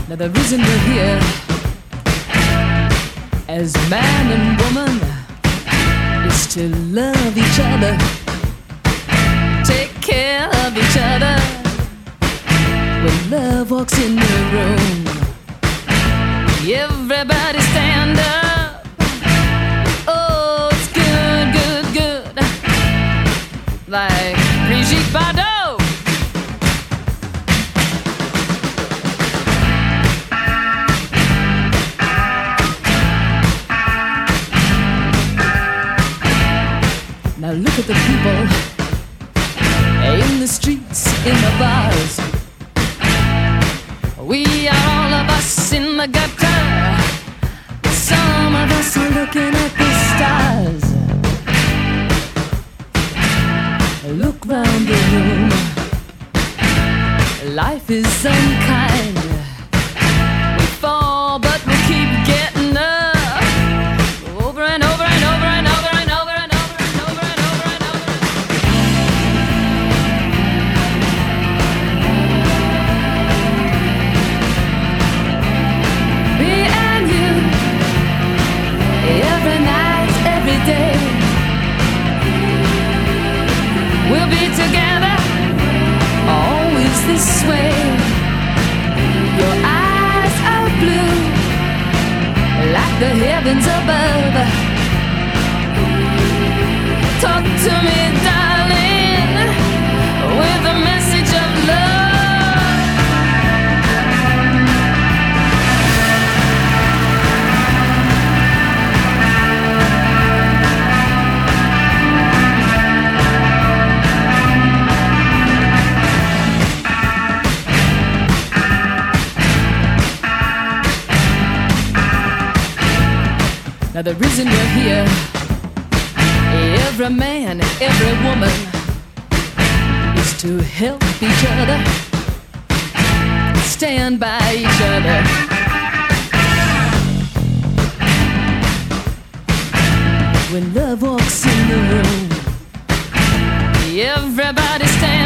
Now the reason we're here as man and woman is to love each other, take care of each other. When love walks in the room, everybody stand up. Oh, it's good, good, good, like Brigitte Bardot. Now look at the people in the streets, in the bars. We are all of us in the gutter. Some of us are looking at the stars. Look round the room. Life is unkind. We fall, but we keep getting up. Over and over and over and over and over and over and over and over and over. Me and you, every night, every day. We'll be together, always this way. Your eyes are blue, like the heavens above. Talk to me, darling, with a message of love. Now the reason we're here, every man, every woman, is to help each other, stand by each other. When love walks in the room, everybody stands.